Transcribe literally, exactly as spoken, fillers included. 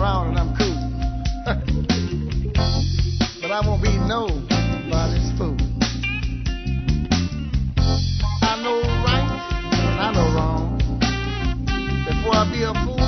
around and I'm cool. But I won't be nobody's fool. I know right and I know wrong. Before I be a fool,